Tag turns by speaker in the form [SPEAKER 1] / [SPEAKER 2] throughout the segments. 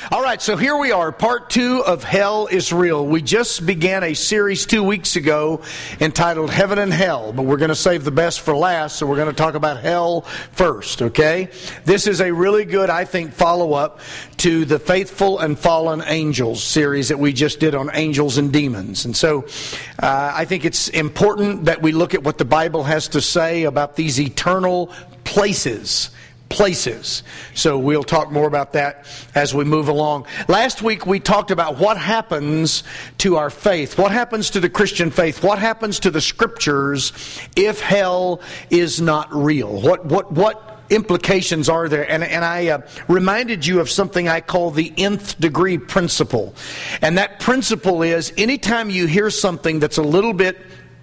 [SPEAKER 1] All right, so here we are, part 2 of Hell is Real. We just began a series 2 weeks ago entitled Heaven and Hell, but we're going to save the best for last, so we're going to talk about hell first, okay? This is a really good, I think, follow-up to the Faithful and Fallen Angels series that we just did on angels and demons. And so I think it's important that we look at what the Bible has to say about these eternal places. So we'll talk more about that as we move along. Last week we talked about what happens to our faith. What happens to the Christian faith? What happens to the Scriptures if hell is not real? What implications are there? And I reminded you of something I call the nth degree principle. And that principle is anytime you hear something that's a little bit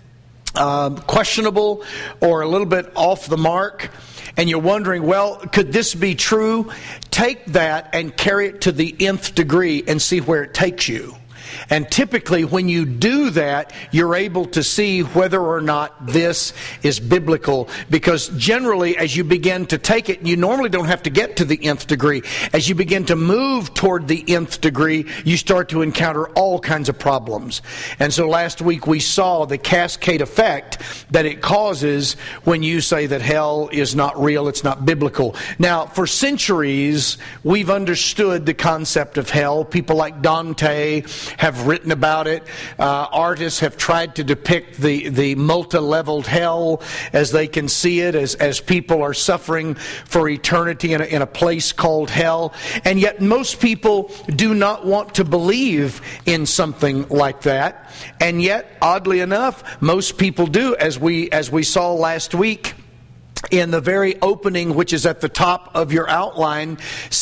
[SPEAKER 1] questionable or a little bit off the mark, and you're wondering, well, could this be true? Take that and carry it to the nth degree and see where it takes you. And typically when you do that, you're able to see whether or not this is biblical. Because generally, as you begin to take it, you normally don't have to get to the nth degree. As you begin to move toward the nth degree, you start to encounter all kinds of problems. And so last week we saw the cascade effect that it causes when you say that hell is not real, it's not biblical. Now, for centuries, we've understood the concept of hell. People like Dante have written about it. Artists have tried to depict the multi-leveled hell as they can see it, as people are suffering for eternity in a place called hell. And yet most people do not want to believe in something like that. And yet, oddly enough, most people do, as we saw last week. In the very opening, which is at the top of your outline,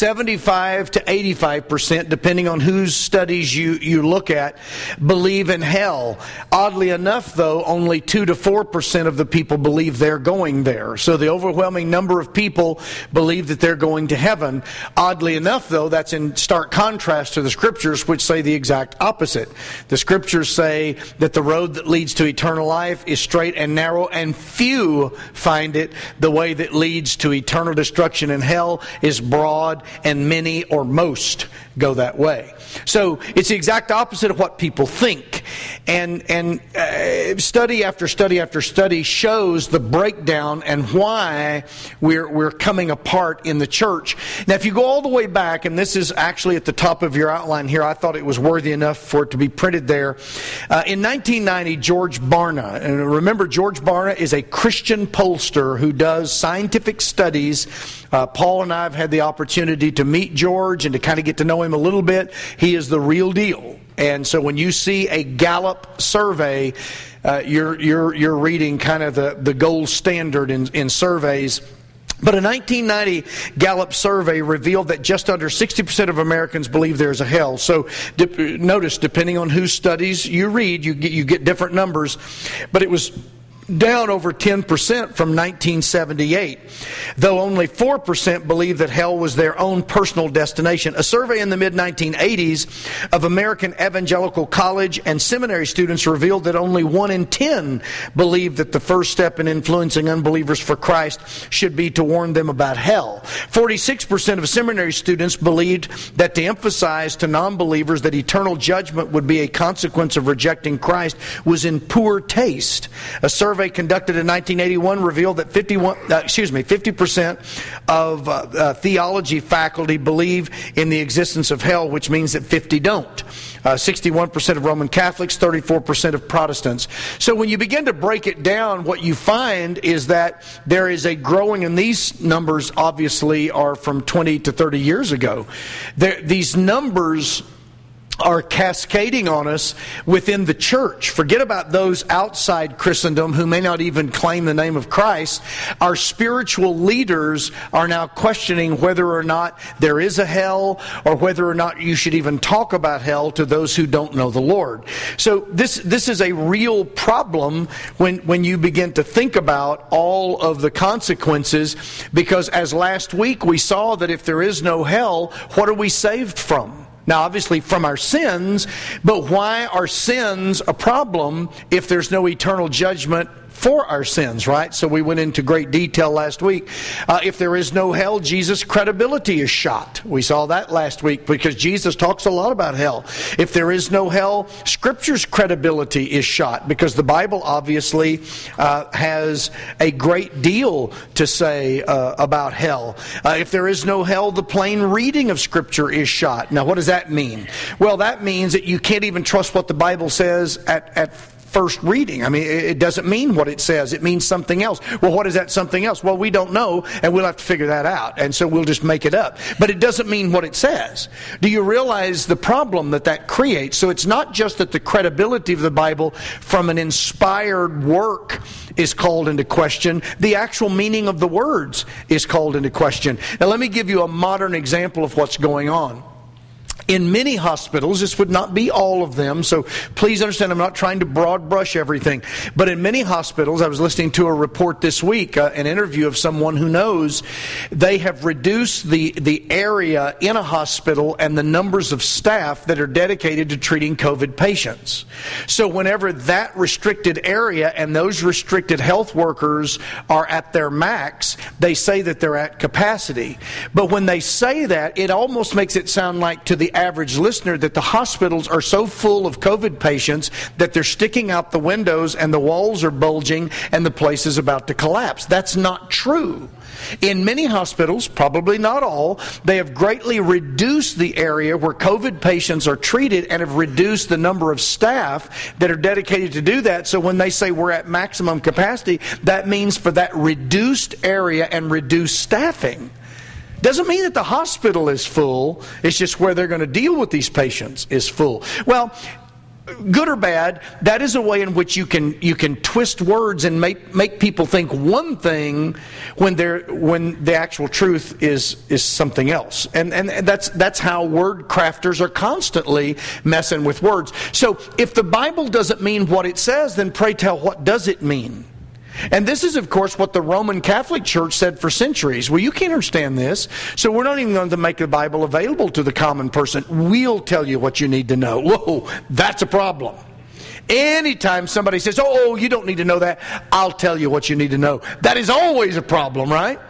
[SPEAKER 1] 75 to 85%, depending on whose studies you look at, believe in hell. Oddly enough, though, only 2 to 4% of the people believe they're going there. So the overwhelming number of people believe that they're going to heaven. Oddly enough, though, that's in stark contrast to the Scriptures, which say the exact opposite. The Scriptures say that the road that leads to eternal life is straight and narrow, and few find it. The way that leads to eternal destruction in hell is broad, and many or most go that way. So it's the exact opposite of what people think. And study after study after study shows the breakdown and why we're coming apart in the church. Now, if you go all the way back, and this is actually at the top of your outline here, I thought it was worthy enough for it to be printed there. In 1990, George Barna, and remember George Barna is a Christian pollster who does scientific studies. Paul and I have had the opportunity to meet George and to kind of get to know him a little bit. He is the real deal. And so when you see a Gallup survey, you're reading kind of the gold standard in surveys. But a 1990 Gallup survey revealed that just under 60% of Americans believe there's a hell. So notice, depending on whose studies you read, you get different numbers. But it was down over 10% from 1978, though only 4% believe that hell was their own personal destination. A survey in the mid-1980s of American evangelical college and seminary students revealed that only 1 in 10 believed that the first step in influencing unbelievers for Christ should be to warn them about hell. 46% of seminary students believed that to emphasize to non-believers that eternal judgment would be a consequence of rejecting Christ was in poor taste. A survey conducted in 1981 revealed that 50% of theology faculty believe in the existence of hell, which means that 50 don't. 61% of Roman Catholics, 34% of Protestants. So when you begin to break it down, what you find is that there is a growing, and these numbers obviously are from 20 to 30 years ago. These numbers are cascading on us within the church. Forget about those outside Christendom who may not even claim the name of Christ. Our spiritual leaders are now questioning whether or not there is a hell, or whether or not you should even talk about hell to those who don't know the Lord. So this is a real problem when you begin to think about all of the consequences, because as last week we saw that if there is no hell, what are we saved from? Now, obviously from our sins, but why are sins a problem if there's no eternal judgment for our sins, right? So we went into great detail last week. If there is no hell, Jesus' credibility is shot. We saw that last week because Jesus talks a lot about hell. If there is no hell, Scripture's credibility is shot because the Bible obviously has a great deal to say about hell. If there is no hell, the plain reading of Scripture is shot. Now, what does that mean? Well, that means that you can't even trust what the Bible says at first reading. I mean, it doesn't mean what it says. It means something else. Well, what is that something else? Well, we don't know, and we'll have to figure that out. And so we'll just make it up. But it doesn't mean what it says. Do you realize the problem that creates? So it's not just that the credibility of the Bible from an inspired work is called into question. The actual meaning of the words is called into question. Now, let me give you a modern example of what's going on. In many hospitals, this would not be all of them, so please understand I'm not trying to broad brush everything, but in many hospitals, I was listening to a report this week, an interview of someone who knows, they have reduced the area in a hospital and the numbers of staff that are dedicated to treating COVID patients. So whenever that restricted area and those restricted health workers are at their max, they say that they're at capacity. But when they say that, it almost makes it sound like to the average listener that the hospitals are so full of COVID patients that they're sticking out the windows and the walls are bulging and the place is about to collapse. That's not true. In many hospitals, probably not all, they have greatly reduced the area where COVID patients are treated and have reduced the number of staff that are dedicated to do that. So when they say we're at maximum capacity, that means for that reduced area and reduced staffing. Doesn't mean that the hospital is full. It's just where they're going to deal with these patients is full. Well, good or bad, that is a way in which you can twist words and make people think one thing when the actual truth is something else. And that's how word crafters are constantly messing with words. So if the Bible doesn't mean what it says, then pray tell, what does it mean? And this is, of course, what the Roman Catholic Church said for centuries. Well, you can't understand this, so we're not even going to make the Bible available to the common person. We'll tell you what you need to know. Whoa, that's a problem. Anytime somebody says, oh, you don't need to know that, I'll tell you what you need to know. That is always a problem, right?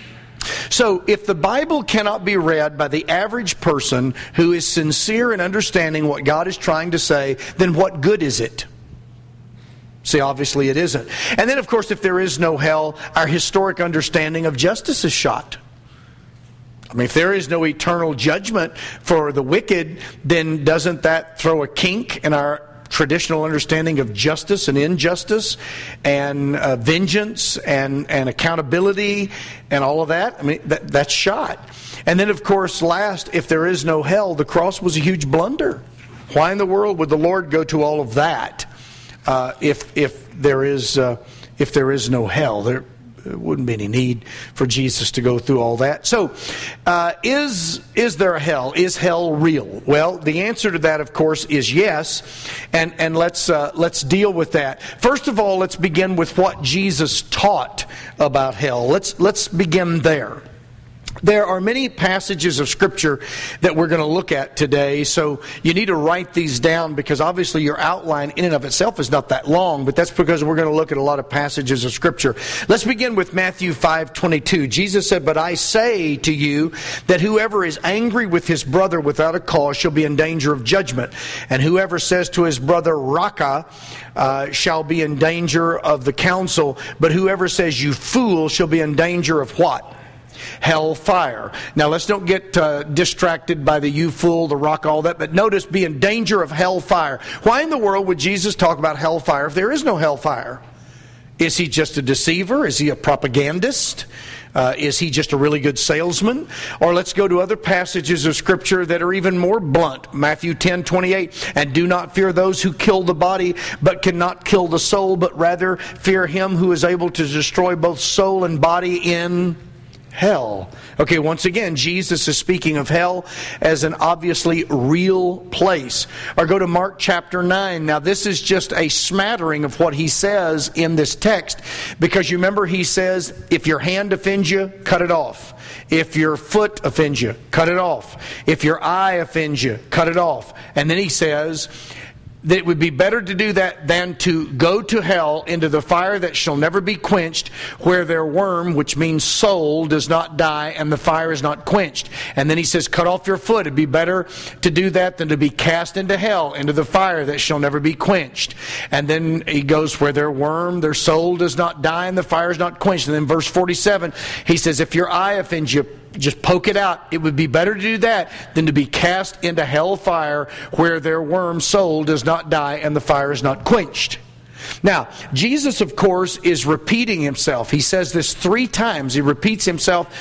[SPEAKER 1] So if the Bible cannot be read by the average person who is sincere in understanding what God is trying to say, then what good is it? See, obviously it isn't. And then, of course, if there is no hell, our historic understanding of justice is shot. I mean, if there is no eternal judgment for the wicked, then doesn't that throw a kink in our traditional understanding of justice and injustice and vengeance and accountability and all of that? I mean, that's shot. And then, of course, last, if there is no hell, the cross was a huge blunder. Why in the world would the Lord go to all of that? If there is no hell, there wouldn't be any need for Jesus to go through all that. So, is there a hell? Is hell real? Well, the answer to that, of course, is yes. And let's deal with that. First of all, let's begin with what Jesus taught about hell. Let's begin there. There are many passages of Scripture that we're going to look at today, so you need to write these down because obviously your outline in and of itself is not that long, but that's because we're going to look at a lot of passages of Scripture. Let's begin with Matthew 5:22. Jesus said, "But I say to you that whoever is angry with his brother without a cause shall be in danger of judgment. And whoever says to his brother, Raka, shall be in danger of the council. But whoever says, you fool, shall be in danger of" what? Hellfire. Now let's don't get distracted by the you fool, the rock, all that, but notice be in danger of hellfire. Why in the world would Jesus talk about hellfire if there is no hellfire? Is he just a deceiver? Is he a propagandist? Is he just a really good salesman? Or let's go to other passages of Scripture that are even more blunt. Matthew 10:28, "And do not fear those who kill the body, but cannot kill the soul, but rather fear him who is able to destroy both soul and body in hell." Okay, once again, Jesus is speaking of hell as an obviously real place. Or go to Mark chapter 9. Now this is just a smattering of what he says in this text. Because you remember he says, if your hand offends you, cut it off. If your foot offends you, cut it off. If your eye offends you, cut it off. And then he says, that it would be better to do that than to go to hell into the fire that shall never be quenched, where their worm, which means soul, does not die and the fire is not quenched. And then he says, cut off your foot. It'd be better to do that than to be cast into hell, into the fire that shall never be quenched. And then he goes, where their worm, their soul does not die and the fire is not quenched. And then verse 47, he says, if your eye offends you, just poke it out. It would be better to do that than to be cast into hell fire, where their worm soul does not die and the fire is not quenched. Now, Jesus, of course, is repeating himself. He says this 3 times. He repeats himself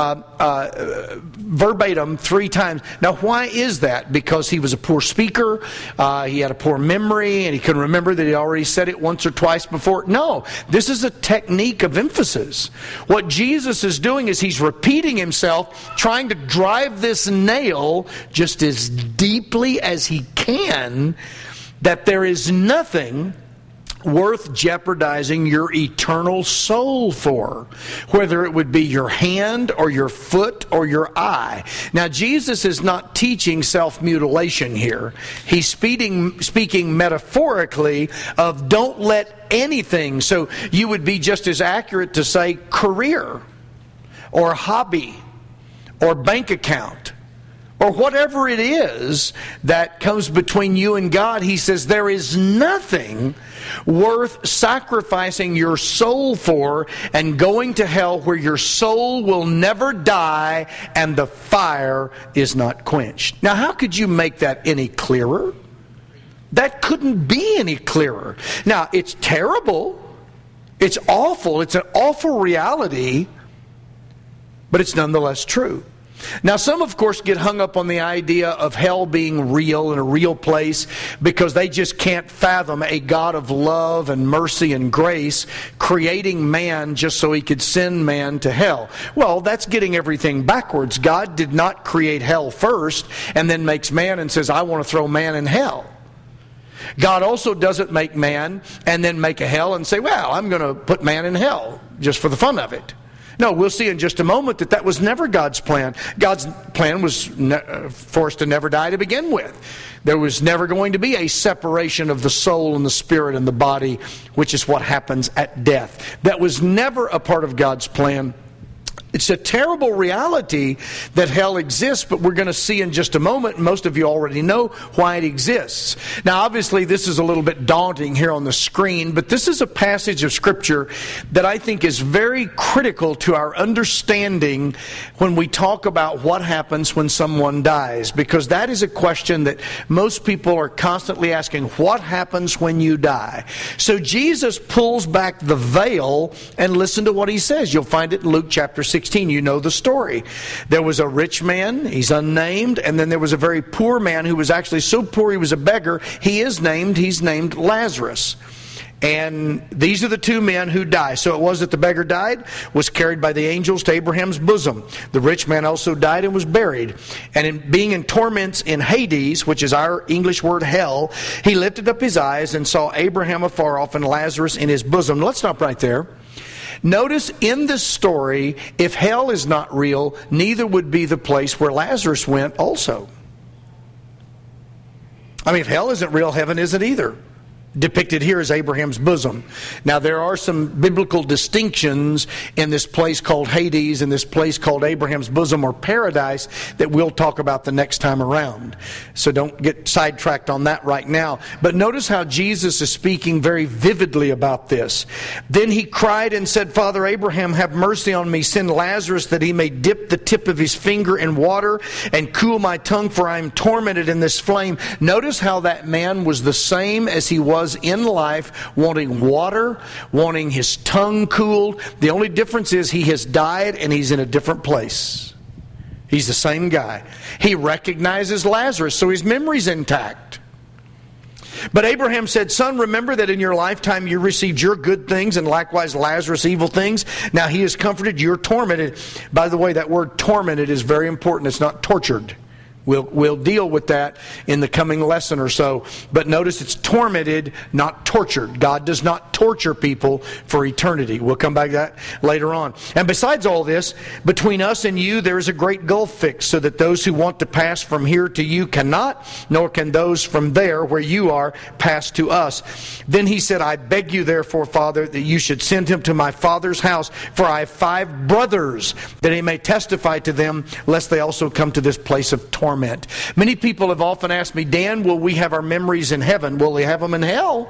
[SPEAKER 1] verbatim 3 times. Now, why is that? Because he was a poor speaker, he had a poor memory, and he couldn't remember that he already said it once or twice before? No, this is a technique of emphasis. What Jesus is doing is he's repeating himself, trying to drive this nail just as deeply as he can, that there is nothing worth jeopardizing your eternal soul for, whether it would be your hand or your foot or your eye. Now, Jesus is not teaching self-mutilation here. He's speaking metaphorically of don't let anything, so you would be just as accurate to say career or hobby or bank account, or whatever it is that comes between you and God. He says there is nothing worth sacrificing your soul for and going to hell, where your soul will never die and the fire is not quenched. Now, how could you make that any clearer? That couldn't be any clearer. Now, it's terrible. It's awful. It's an awful reality, but it's nonetheless true. Now, some, of course, get hung up on the idea of hell being real and a real place because they just can't fathom a God of love and mercy and grace creating man just so he could send man to hell. Well, that's getting everything backwards. God did not create hell first and then makes man and says, I want to throw man in hell. God also doesn't make man and then make a hell and say, well, I'm going to put man in hell just for the fun of it. No, we'll see in just a moment that was never God's plan. God's plan was for us to never die to begin with. There was never going to be a separation of the soul and the spirit and the body, which is what happens at death. That was never a part of God's plan. It's a terrible reality that hell exists, but we're going to see in just a moment. Most of you already know why it exists. Now, obviously, this is a little bit daunting here on the screen, but this is a passage of Scripture that I think is very critical to our understanding when we talk about what happens when someone dies, because that is a question that most people are constantly asking. What happens when you die? So Jesus pulls back the veil and listen to what he says. You'll find it in Luke chapter 16. You know the story. There was a rich man, he's unnamed, and then there was a very poor man who was actually so poor he was a beggar. He's named Lazarus. And these are the 2 men who die. So it was that the beggar died, was carried by the angels to Abraham's bosom. The rich man also died and was buried. And being in torments in Hades, which is our English word hell, he lifted up his eyes and saw Abraham afar off and Lazarus in his bosom. Let's stop right there. Notice in this story, if hell is not real, neither would be the place where Lazarus went also. I mean, if hell isn't real, heaven isn't either. Depicted here is Abraham's bosom. Now, there are some biblical distinctions in this place called Hades and this place called Abraham's bosom or paradise that we'll talk about the next time around. So don't get sidetracked on that right now. But notice how Jesus is speaking very vividly about this. Then he cried and said, Father Abraham, have mercy on me. Send Lazarus that he may dip the tip of his finger in water and cool my tongue, for I am tormented in this flame. Notice how that man was the same as he was in life, wanting water, wanting his tongue cooled. The only difference is he has died and he's in a different place. He's the same guy. He recognizes Lazarus, so his memory's intact. But Abraham said, Son, remember that in your lifetime you received your good things, and likewise Lazarus evil things. Now he is comforted, you're tormented. By the way, that word tormented is very important. It's not tortured. We'll deal with that in the coming lesson or so. But notice it's tormented, not tortured. God does not torture people for eternity. We'll come back to that later on. And besides all this, between us and you there is a great gulf fixed, so that those who want to pass from here to you cannot, nor can those from there where you are pass to us. Then he said, I beg you therefore, Father, that you should send him to my father's house, for I have 5 brothers, that he may testify to them, lest they also come to this place of torment. Many people have often asked me, Dan, will we have our memories in heaven? Will we have them in hell?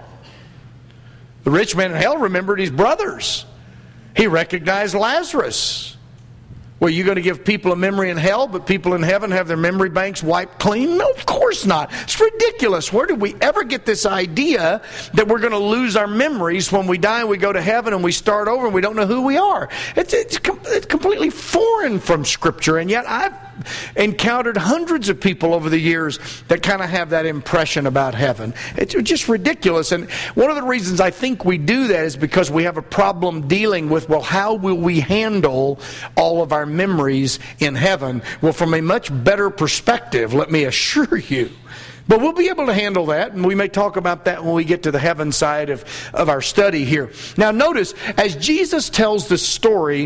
[SPEAKER 1] The rich man in hell remembered his brothers. He recognized Lazarus. Well, are you going to give people a memory in hell, but people in heaven have their memory banks wiped clean? No, of course not. It's ridiculous. Where did we ever get this idea that we're going to lose our memories when we die and we go to heaven and we start over and we don't know who we are? It's completely foreign from Scripture, and yet I've encountered hundreds of people over the years that kind of have that impression about heaven. It's just ridiculous. And one of the reasons I think we do that is because we have a problem dealing with, well, how will we handle all of our memories in heaven? Well, from a much better perspective, let me assure you. But we'll be able to handle that, and we may talk about that when we get to the heaven side of our study here. Now notice, as Jesus tells the story,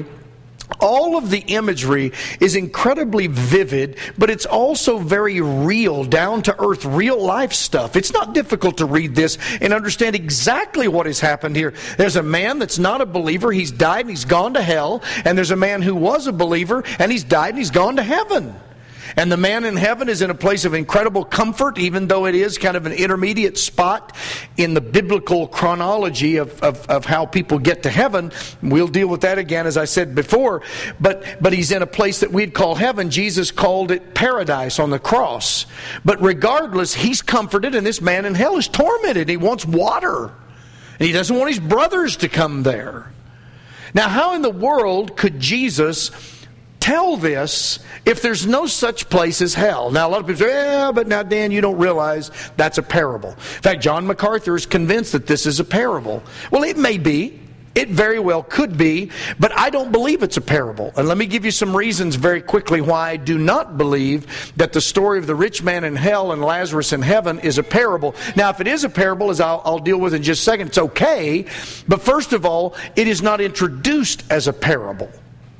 [SPEAKER 1] all of the imagery is incredibly vivid, but it's also very real, down-to-earth, real-life stuff. It's not difficult to read this and understand exactly what has happened here. There's a man that's not a believer. He's died and he's gone to hell. And there's a man who was a believer and he's died and he's gone to heaven. And the man in heaven is in a place of incredible comfort, even though it is kind of an intermediate spot in the biblical chronology of how people get to heaven. We'll deal with that again, as I said before. But he's in a place that we'd call heaven. Jesus called it paradise on the cross. But regardless, he's comforted, and this man in hell is tormented. He wants water. And he doesn't want his brothers to come there. Now, how in the world could Jesus tell this if there's no such place as hell? Now, a lot of people say, yeah, but now, Dan, you don't realize that's a parable. In fact, John MacArthur is convinced that this is a parable. Well, it may be. It very well could be, but I don't believe it's a parable. And let me give you some reasons very quickly why I do not believe that the story of the rich man in hell and Lazarus in heaven is a parable. Now, if it is a parable, as I'll deal with in just a second, it's okay. But first of all, it is not introduced as a parable.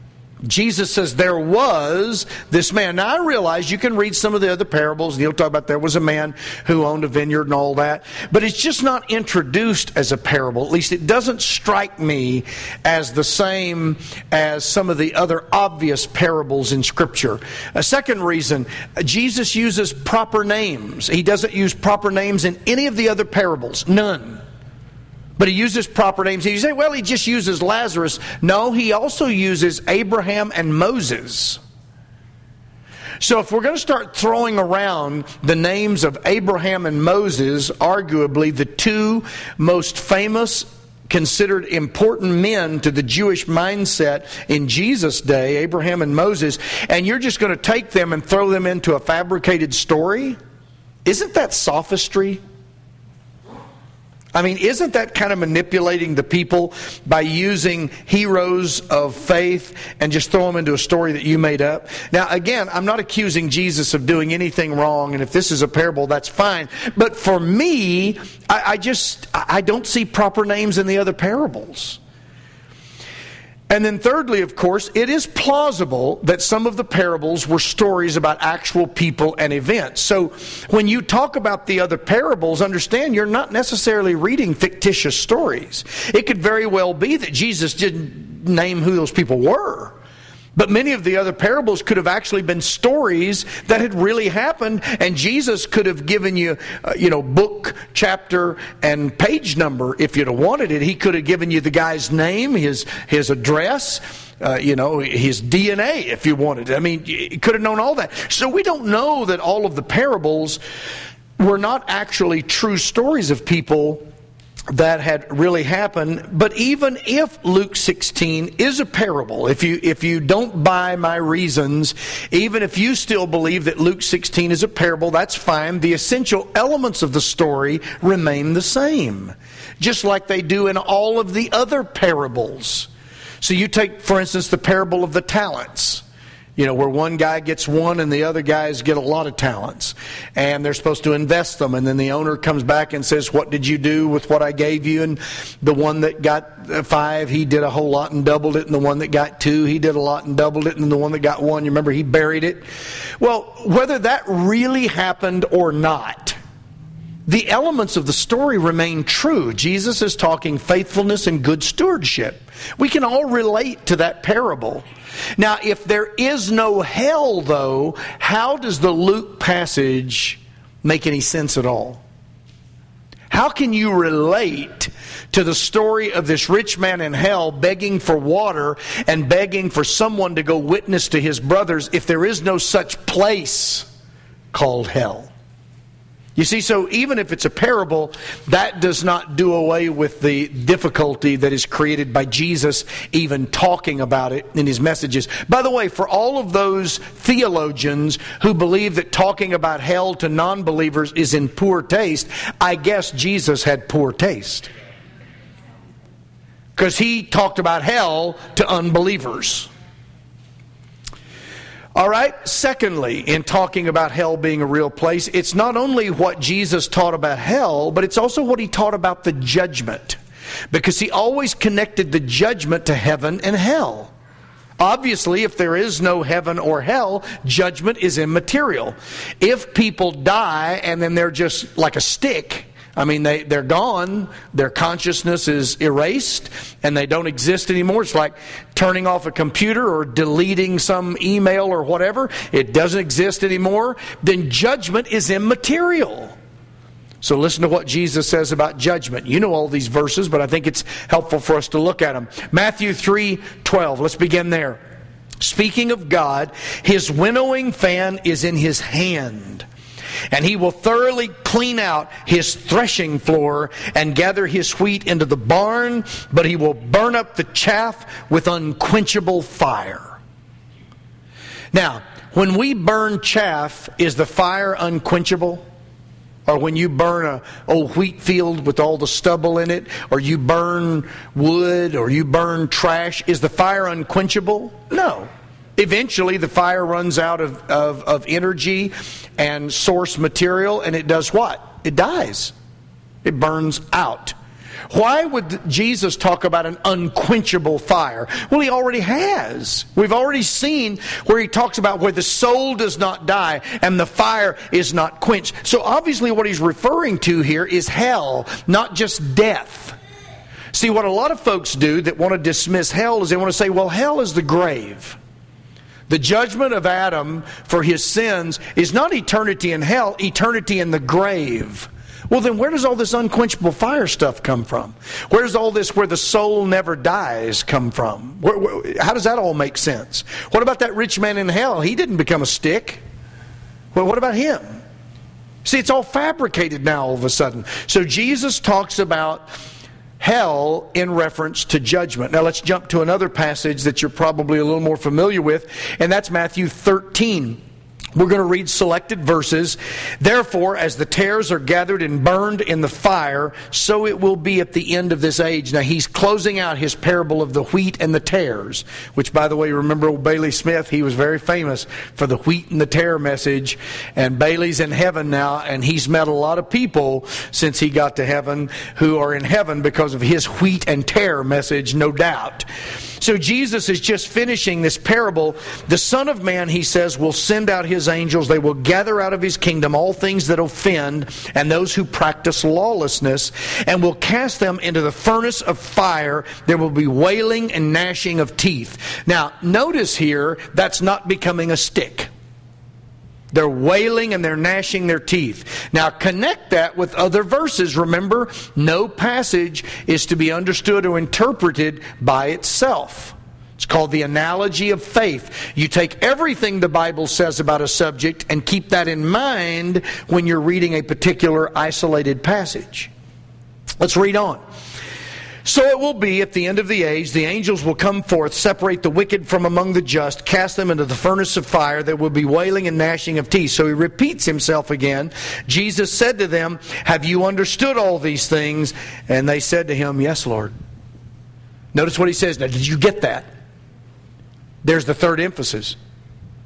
[SPEAKER 1] Jesus says there was this man. Now I realize you can read some of the other parables and he'll talk about there was a man who owned a vineyard and all that. But it's just not introduced as a parable. At least it doesn't strike me as the same as some of the other obvious parables in Scripture. A second reason, Jesus uses proper names. He doesn't use proper names in any of the other parables. None. But he uses proper names. You say, well, he just uses Lazarus. No, he also uses Abraham and Moses. So if we're going to start throwing around the names of Abraham and Moses, arguably the two most famous, considered important men to the Jewish mindset in Jesus' day, Abraham and Moses, and you're just going to take them and throw them into a fabricated story? Isn't that sophistry? I mean, isn't that kind of manipulating the people by using heroes of faith and just throw them into a story that you made up? Now, again, I'm not accusing Jesus of doing anything wrong, and if this is a parable, that's fine. But for me, I don't see proper names in the other parables. And then thirdly, of course, it is plausible that some of the parables were stories about actual people and events. So when you talk about the other parables, understand you're not necessarily reading fictitious stories. It could very well be that Jesus didn't name who those people were. But many of the other parables could have actually been stories that had really happened, and Jesus could have given you, book, chapter, and page number if you'd have wanted it. He could have given you the guy's name, his address, his DNA if you wanted it. I mean, you could have known all that. So we don't know that all of the parables were not actually true stories of people that had really happened. But even if Luke 16 is a parable, if you don't buy my reasons, even if you still believe that Luke 16 is a parable, that's fine. The essential elements of the story remain the same, just like they do in all of the other parables. So you take, for instance, the parable of the talents. Where one guy gets one and the other guys get a lot of talents. And they're supposed to invest them. And then the owner comes back and says, what did you do with what I gave you? And the one that got 5, he did a whole lot and doubled it. And the one that got 2, he did a lot and doubled it. And the one that got 1, you remember, he buried it. Well, whether that really happened or not, the elements of the story remain true. Jesus is talking faithfulness and good stewardship. We can all relate to that parable. Now, if there is no hell, though, how does the Luke passage make any sense at all? How can you relate to the story of this rich man in hell begging for water and begging for someone to go witness to his brothers if there is no such place called hell? You see, so even if it's a parable, that does not do away with the difficulty that is created by Jesus even talking about it in his messages. By the way, for all of those theologians who believe that talking about hell to non-believers is in poor taste, I guess Jesus had poor taste. Because he talked about hell to unbelievers. All right, secondly, in talking about hell being a real place, it's not only what Jesus taught about hell, but it's also what he taught about the judgment. Because he always connected the judgment to heaven and hell. Obviously, if there is no heaven or hell, judgment is immaterial. If people die and then they're just like a stick, I mean, they're gone, their consciousness is erased, and they don't exist anymore. It's like turning off a computer or deleting some email or whatever. It doesn't exist anymore. Then judgment is immaterial. So listen to what Jesus says about judgment. You know all these verses, but I think it's helpful for us to look at them. Matthew 3:12. Let's begin there. Speaking of God, his winnowing fan is in his hand, and he will thoroughly clean out his threshing floor and gather his wheat into the barn, but he will burn up the chaff with unquenchable fire. Now, when we burn chaff, is the fire unquenchable? Or when you burn an old wheat field with all the stubble in it, or you burn wood, or you burn trash, is the fire unquenchable? No. Eventually the fire runs out of energy and source material, and it does what? It dies. It burns out. Why would Jesus talk about an unquenchable fire? Well, he already has. We've already seen where he talks about where the soul does not die and the fire is not quenched. So obviously what he's referring to here is hell, not just death. See, what a lot of folks do that want to dismiss hell is they want to say, well, hell is the grave. The judgment of Adam for his sins is not eternity in hell, eternity in the grave. Well, then where does all this unquenchable fire stuff come from? Where does all this where the soul never dies come from? How does that all make sense? What about that rich man in hell? He didn't become a stick. Well, what about him? See, it's all fabricated now all of a sudden. So Jesus talks about hell in reference to judgment. Now let's jump to another passage that you're probably a little more familiar with, and that's Matthew 13. We're going to read selected verses. Therefore, as the tares are gathered and burned in the fire, so it will be at the end of this age. Now, he's closing out his parable of the wheat and the tares, which, by the way, remember old Bailey Smith? He was very famous for the wheat and the tare message. And Bailey's in heaven now, and he's met a lot of people since he got to heaven who are in heaven because of his wheat and tare message, no doubt. So Jesus is just finishing this parable. The Son of Man, he says, will send out his angels. They will gather out of his kingdom all things that offend and those who practice lawlessness, and will cast them into the furnace of fire. There will be wailing and gnashing of teeth. Now, notice here, that's not becoming a stick. They're wailing and they're gnashing their teeth. Now connect that with other verses. Remember, no passage is to be understood or interpreted by itself. It's called the analogy of faith. You take everything the Bible says about a subject and keep that in mind when you're reading a particular isolated passage. Let's read on. So it will be at the end of the age, the angels will come forth, separate the wicked from among the just, cast them into the furnace of fire. There will be wailing and gnashing of teeth. So he repeats himself again. Jesus said to them, have you understood all these things? And they said to him, yes, Lord. Notice what he says. Now, did you get that? There's the third emphasis.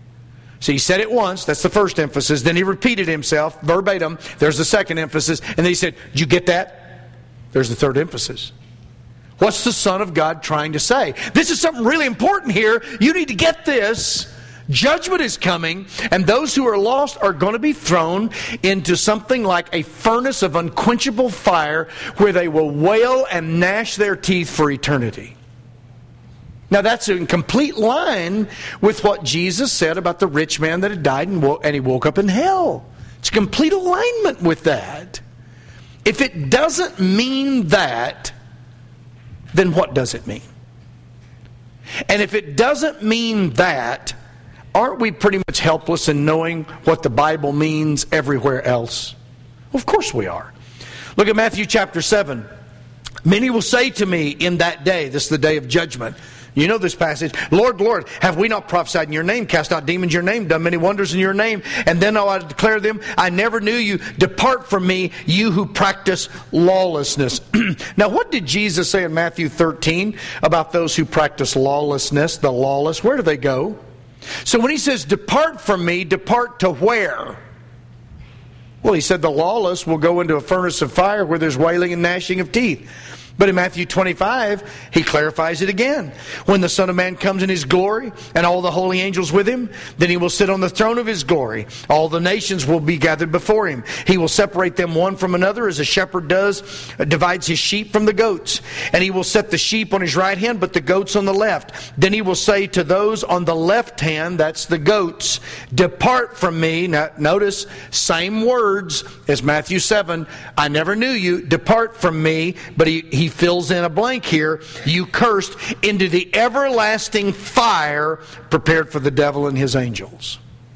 [SPEAKER 1] So he said it once, that's the first emphasis. Then he repeated himself verbatim. There's the second emphasis. And then he said, did you get that? There's the third emphasis. What's the Son of God trying to say? This is something really important here. You need to get this. Judgment is coming, and those who are lost are going to be thrown into something like a furnace of unquenchable fire where they will wail and gnash their teeth for eternity. Now that's in complete line with what Jesus said about the rich man that had died and he woke up in hell. It's complete alignment with that. If it doesn't mean that, then what does it mean? And if it doesn't mean that, aren't we pretty much helpless in knowing what the Bible means everywhere else? Well, of course we are. Look at Matthew chapter 7. Many will say to me in that day, this is the day of judgment. You know this passage. Lord, Lord, have we not prophesied in your name, cast out demons in your name, done many wonders in your name? And then I declare them, I never knew you. Depart from me, you who practice lawlessness. Now, what did Jesus say in Matthew 13 about those who practice lawlessness, the lawless? Where do they go? So when he says, depart from me, depart to where? Well, he said the lawless will go into a furnace of fire where there's wailing and gnashing of teeth. But in Matthew 25, he clarifies it again. When the Son of Man comes in his glory and all the holy angels with him, then he will sit on the throne of his glory. All the nations will be gathered before him. He will separate them one from another as a shepherd divides his sheep from the goats. And he will set the sheep on his right hand, but the goats on the left. Then he will say to those on the left hand, that's the goats, depart from me. Now notice, same words as Matthew 7. I never knew you. Depart from me. But he fills in a blank here. You cursed, into the everlasting fire prepared for the devil and his angels.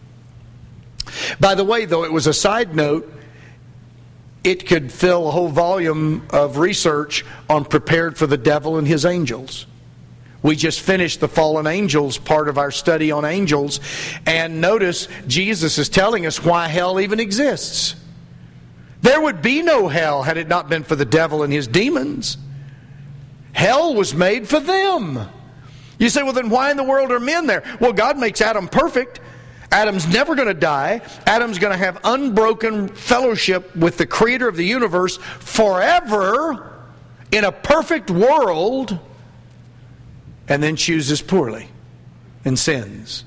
[SPEAKER 1] By the way, though, it was a side note. It could fill a whole volume of research on prepared for the devil and his angels. We just finished the fallen angels part of our study on angels. And notice, Jesus is telling us why hell even exists. There would be no hell had it not been for the devil and his demons. Hell was made for them. You say, well, then why in the world are men there? Well, God makes Adam perfect. Adam's never going to die. Adam's going to have unbroken fellowship with the Creator of the universe forever in a perfect world, and then chooses poorly and sins.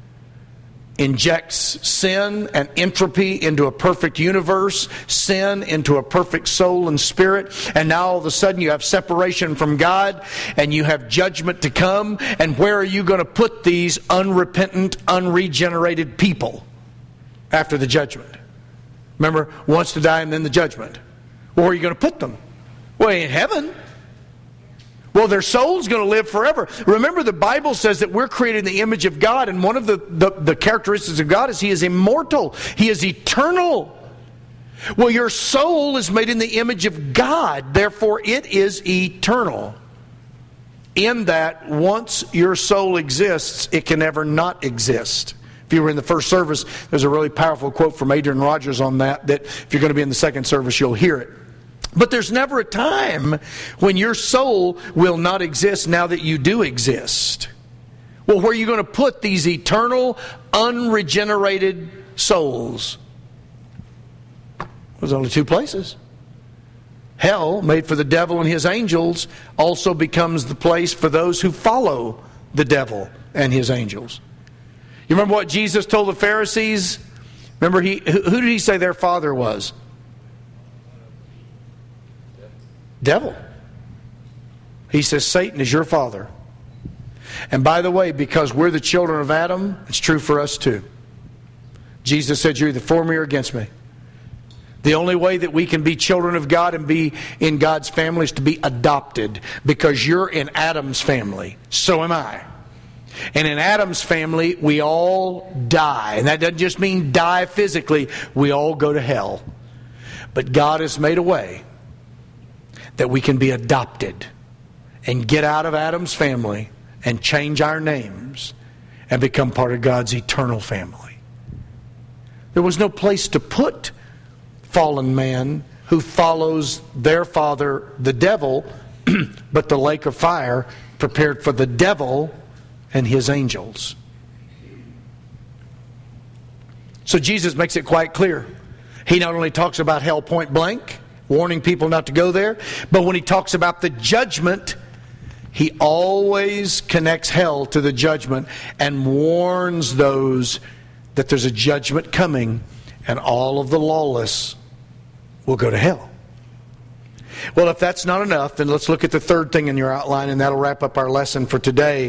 [SPEAKER 1] Injects sin and entropy into a perfect universe, sin into a perfect soul and spirit, and now all of a sudden you have separation from God and you have judgment to come. And where are you going to put these unrepentant, unregenerated people after the judgment? Remember, once to die and then the judgment. Well, where are you going to put them? Well, in heaven. Well, their soul's going to live forever. Remember, the Bible says that we're created in the image of God, and one of the characteristics of God is He is immortal. He is eternal. Well, your soul is made in the image of God, therefore it is eternal. In that, once your soul exists, it can never not exist. If you were in the first service, there's a really powerful quote from Adrian Rogers on that if you're going to be in the second service, you'll hear it. But there's never a time when your soul will not exist now that you do exist. Well, where are you going to put these eternal, unregenerated souls? There's only two places. Hell, made for the devil and his angels, also becomes the place for those who follow the devil and his angels. You remember what Jesus told the Pharisees? Remember, who did he say their father was? Devil. He says Satan is your father. And by the way, because we're the children of Adam, it's true for us too. Jesus said, you're either for me or against me. The only way that we can be children of God and be in God's family is to be adopted. Because you're in Adam's family. So am I. And in Adam's family, we all die. And that doesn't just mean die physically. We all go to hell. But God has made a way that we can be adopted and get out of Adam's family and change our names and become part of God's eternal family. There was no place to put fallen man who follows their father, the devil, but the lake of fire prepared for the devil and his angels. So Jesus makes it quite clear. He not only talks about hell point blank, warning people not to go there, but when he talks about the judgment, he always connects hell to the judgment and warns those that there's a judgment coming and all of the lawless will go to hell. Well, if that's not enough, then let's look at the third thing in your outline, and that'll wrap up our lesson for today.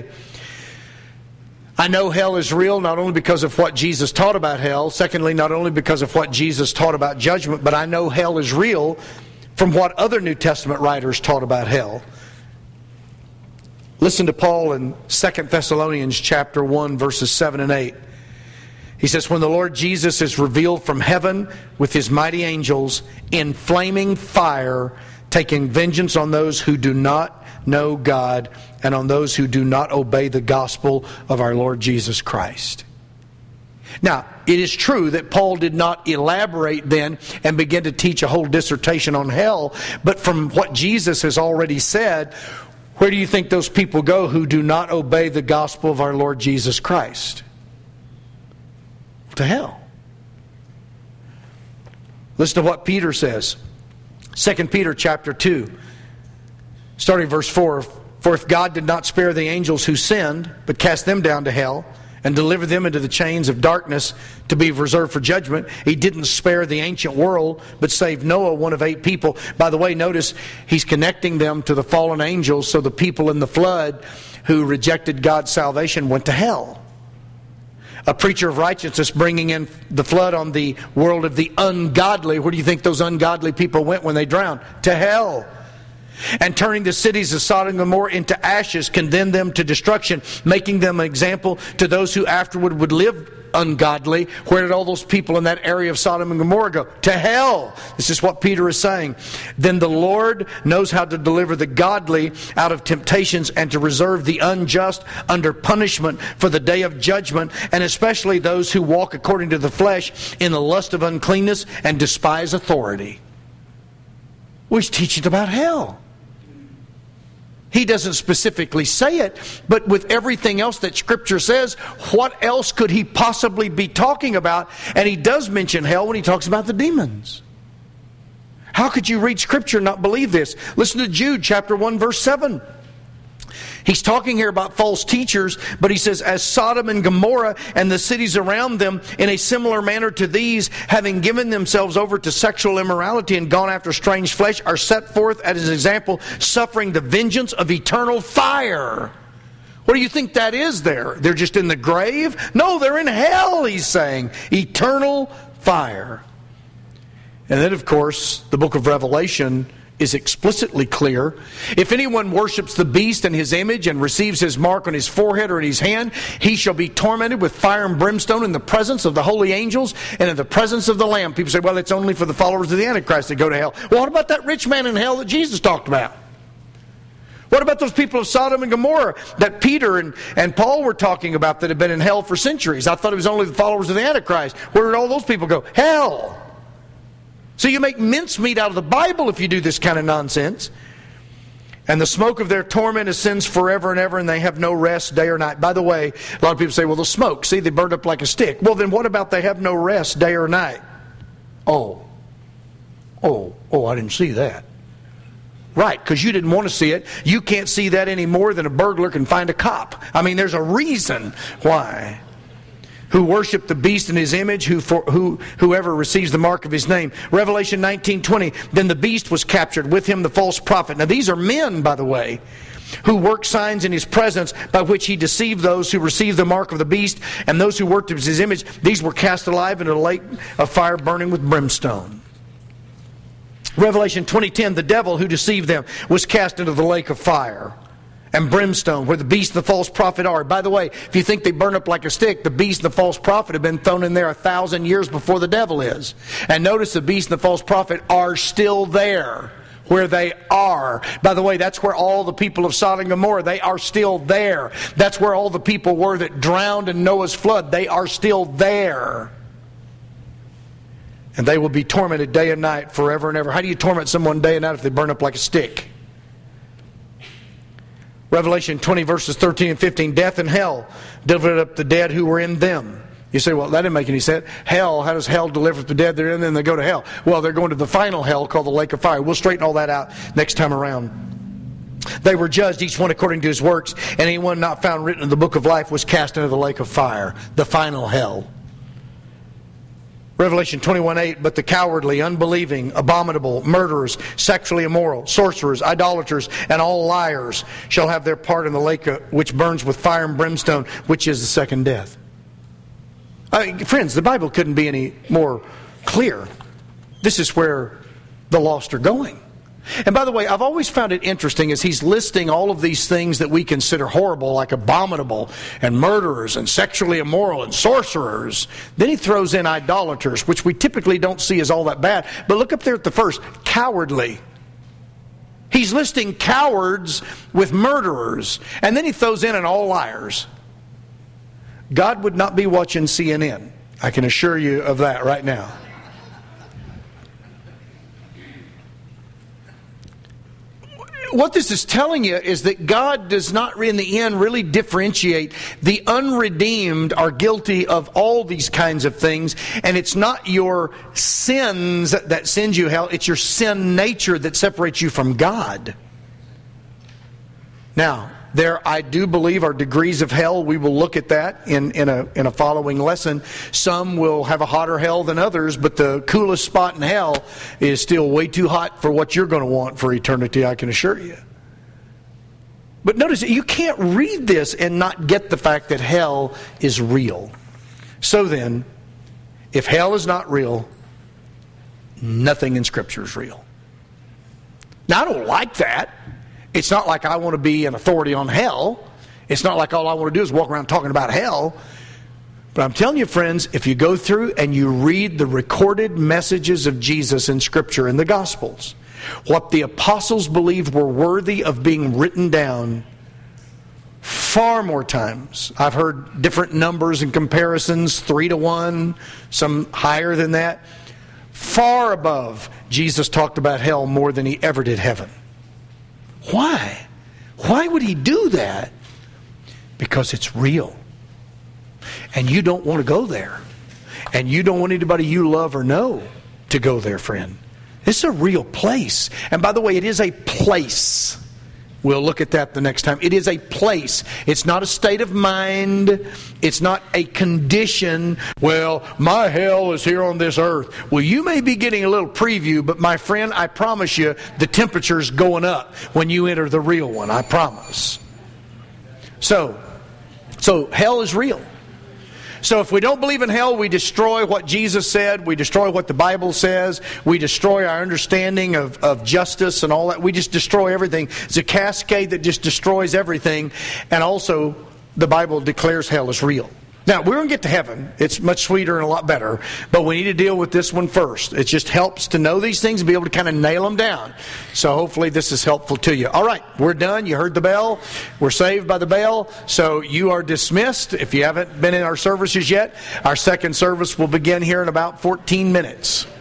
[SPEAKER 1] I know hell is real not only because of what Jesus taught about hell, secondly, not only because of what Jesus taught about judgment, but I know hell is real from what other New Testament writers taught about hell. Listen to Paul in 2 Thessalonians chapter 1, verses 7 and 8. He says, when the Lord Jesus is revealed from heaven with his mighty angels in flaming fire, taking vengeance on those who do not know God and on those who do not obey the gospel of our Lord Jesus Christ. Now, it is true that Paul did not elaborate then and begin to teach a whole dissertation on hell, but from what Jesus has already said, where do you think those people go who do not obey the gospel of our Lord Jesus Christ? To hell. Listen to what Peter says. 2 Peter chapter 2, starting verse 4. For if God did not spare the angels who sinned, but cast them down to hell, and delivered them into the chains of darkness to be reserved for judgment, he didn't spare the ancient world, but saved Noah, one of 8 people. By the way, notice he's connecting them to the fallen angels, so the people in the flood who rejected God's salvation went to hell. A preacher of righteousness bringing in the flood on the world of the ungodly. Where do you think those ungodly people went when they drowned? To hell. And turning the cities of Sodom and Gomorrah into ashes, condemned them to destruction, making them an example to those who afterward would live ungodly. Where did all those people in that area of Sodom and Gomorrah go? To hell. This is what Peter is saying. Then the Lord knows how to deliver the godly out of temptations and to reserve the unjust under punishment for the day of judgment, and especially those who walk according to the flesh in the lust of uncleanness and despise authority. Well, he's teaching about hell. He doesn't specifically say it, but with everything else that Scripture says, what else could he possibly be talking about? And he does mention hell when he talks about the demons. How could you read Scripture and not believe this? Listen to Jude chapter 1 verse 7. He's talking here about false teachers, but he says, as Sodom and Gomorrah and the cities around them, in a similar manner to these, having given themselves over to sexual immorality and gone after strange flesh, are set forth as an example, suffering the vengeance of eternal fire. What do you think that is there? They're just in the grave? No, they're in hell, he's saying. Eternal fire. And then, of course, the book of Revelation is explicitly clear. If anyone worships the beast and his image and receives his mark on his forehead or in his hand, he shall be tormented with fire and brimstone in the presence of the holy angels and in the presence of the Lamb. People say, well, it's only for the followers of the Antichrist that go to hell. Well, what about that rich man in hell that Jesus talked about? What about those people of Sodom and Gomorrah that Peter and Paul were talking about that have been in hell for centuries? I thought it was only the followers of the Antichrist. Where did all those people go? Hell. So you make mincemeat out of the Bible if you do this kind of nonsense. And the smoke of their torment ascends forever and ever, and they have no rest day or night. By the way, a lot of people say, well, the smoke, see, they burned up like a stick. Well, then what about they have no rest day or night? Oh, I didn't see that. Right, because you didn't want to see it. You can't see that any more than a burglar can find a cop. I mean, there's a reason why. Who worship the beast in his image, whoever receives the mark of his name. Revelation 19:20, then the beast was captured, with him the false prophet. Now these are men, by the way, who work signs in his presence by which he deceived those who received the mark of the beast, and those who worked his image. These were cast alive into a lake of fire burning with brimstone. Revelation 20:10, the devil who deceived them was cast into the lake of fire and brimstone, where the beast and the false prophet are. By the way, if you think they burn up like a stick, the beast and the false prophet have been thrown in there 1,000 years before the devil is. And notice the beast and the false prophet are still there, where they are. By the way, that's where all the people of Sodom and Gomorrah, they are still there. That's where all the people were that drowned in Noah's flood. They are still there. And they will be tormented day and night forever and ever. How do you torment someone day and night if they burn up like a stick? Revelation 20 verses 13 and 15, death and hell delivered up the dead who were in them. You say, well, that didn't make any sense. Hell, how does hell deliver the dead? They're in, then they go to hell. Well, they're going to the final hell called the lake of fire. We'll straighten all that out next time around. They were judged, each one according to his works, and anyone not found written in the book of life was cast into the lake of fire, the final hell. Revelation 21:8, but the cowardly, unbelieving, abominable, murderers, sexually immoral, sorcerers, idolaters, and all liars shall have their part in the lake which burns with fire and brimstone, which is the second death. Friends, the Bible couldn't be any more clear. This is where the lost are going. And by the way, I've always found it interesting as he's listing all of these things that we consider horrible, like abominable and murderers and sexually immoral and sorcerers. Then he throws in idolaters, which we typically don't see as all that bad. But look up there at the first, cowardly. He's listing cowards with murderers. And then he throws in and all liars. God would not be watching CNN. I can assure you of that right now. What this is telling you is that God does not, in the end, really differentiate. The unredeemed are guilty of all these kinds of things, and it's not your sins that sends you hell, it's your sin nature that separates you from God. Now, there, I do believe, are degrees of hell. We will look at that in a following lesson. Some will have a hotter hell than others, but the coolest spot in hell is still way too hot for what you're going to want for eternity, I can assure you. But notice, you can't read this and not get the fact that hell is real. So then, if hell is not real, nothing in Scripture is real. Now, I don't like that. It's not like I want to be an authority on hell. It's not like all I want to do is walk around talking about hell. But I'm telling you, friends, if you go through and you read the recorded messages of Jesus in Scripture, in the Gospels, what the apostles believed were worthy of being written down, far more times. I've heard different numbers and comparisons, 3 to 1, some higher than that. Far above, Jesus talked about hell more than he ever did heaven. Why? Why would he do that? Because it's real. And you don't want to go there. And you don't want anybody you love or know to go there, friend. It's a real place. And by the way, it is a place. We'll look at that the next time. It is a place. It's not a state of mind. It's not a condition. Well, my hell is here on this earth. Well, you may be getting a little preview, but my friend, I promise you, the temperature's going up when you enter the real one. I promise. So hell is real. So if we don't believe in hell, we destroy what Jesus said. We destroy what the Bible says. We destroy our understanding of justice and all that. We just destroy everything. It's a cascade that just destroys everything. And also, the Bible declares hell is real. Now, we're going to get to heaven. It's much sweeter and a lot better. But we need to deal with this one first. It just helps to know these things and be able to kind of nail them down. So hopefully this is helpful to you. All right, we're done. You heard the bell. We're saved by the bell. So you are dismissed. If you haven't been in our services yet, our second service will begin here in about 14 minutes.